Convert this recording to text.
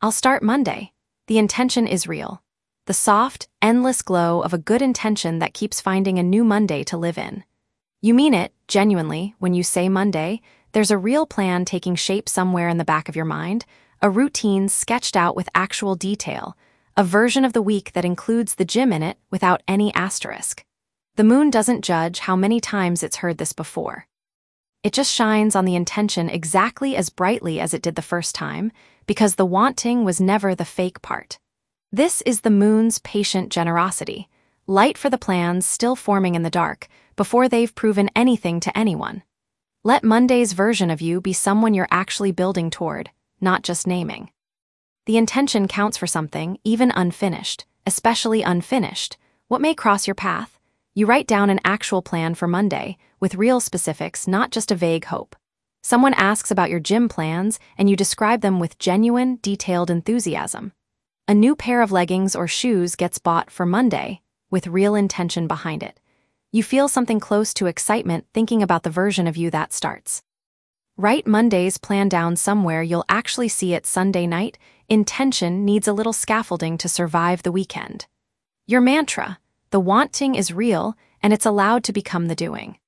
I'll start Monday. The intention is real. The soft, endless glow of a good intention that keeps finding a new Monday to live in. You mean it, genuinely, when you say Monday. There's a real plan taking shape somewhere in the back of your mind, a routine sketched out with actual detail, a version of the week that includes the gym in it without any asterisk. The moon doesn't judge how many times it's heard this before. It just shines on the intention exactly as brightly as it did the first time, because the wanting was never the fake part. This is the moon's patient generosity, light for the plans still forming in the dark, before they've proven anything to anyone. Let Monday's version of you be someone you're actually building toward, not just naming. The intention counts for something, even unfinished, especially unfinished. What may cross your path? You write down an actual plan for Monday, with real specifics, not just a vague hope. Someone asks about your gym plans, and you describe them with genuine, detailed enthusiasm. A new pair of leggings or shoes gets bought for Monday, with real intention behind it. You feel something close to excitement thinking about the version of you that starts. Write Monday's plan down somewhere you'll actually see it Sunday night. Intention needs a little scaffolding to survive the weekend. Your mantra: the wanting is real, and it's allowed to become the doing.